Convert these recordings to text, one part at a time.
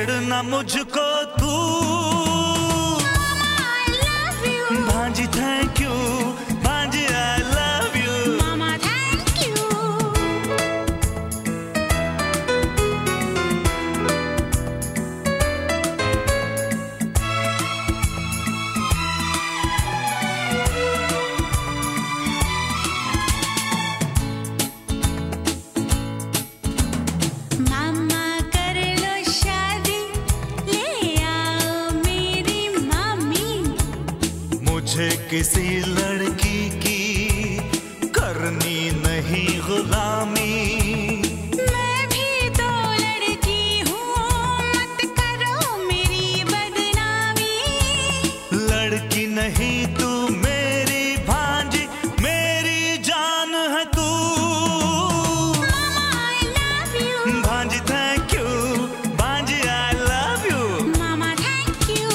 छेड़ना मुझको तू। I love you. भांजी थैंक यू, भांजी I love you. Mama, thank you. Mama, कर लो शादी, ले आओ मेरी मामी। मुझे किसी लड़की की करनी नहीं गुलामी। मैं भी तो लड़की हूँ, मत करो मेरी बदनामी। लड़की नहीं तू मेरी भांजी, मेरी जान है तू। Mama, I love you. भांजी थैंक यू, भांजी I love you. Mama, thank you.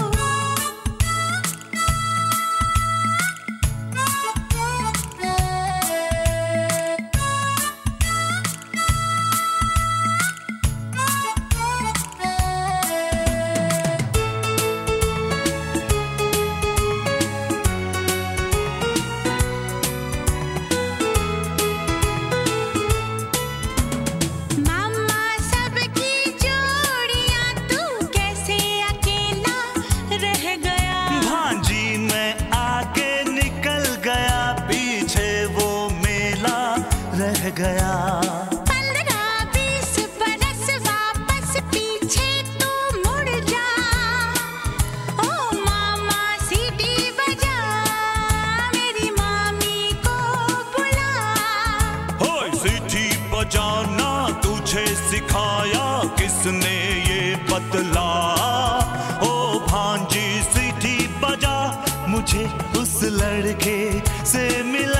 मामा सबकी जोड़ियां, तू कैसे अकेला रह गया। भांजी मैं आगे निकल गया, पीछे वो मेला रह गया। 15-20 बरस वापस पीछे तू मुड़ जा। ओ मामा सीटी बजा, मेरी मामी को बुला। होय सीटी बजाना तुझे सिखाया किसने ये बतला। ओ भांजी सीटी बजा, मुझे उस लड़के से मिला।